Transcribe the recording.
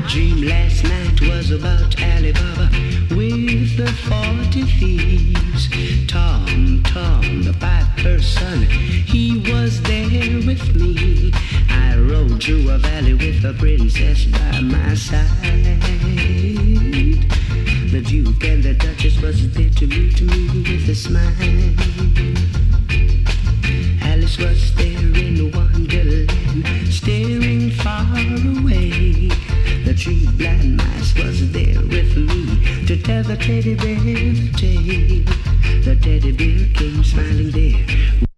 dream last night was about Alibaba with the 40 thieves. Tom, the piper's son, he was there with me. I rode through a valley with a princess by my side. The Duke and the Duchess was there to meet me with a smile. Alice was there in Wonderland, staring far away. The three blind mice was there with me to tell the teddy bear the tale. The teddy bear came smiling there.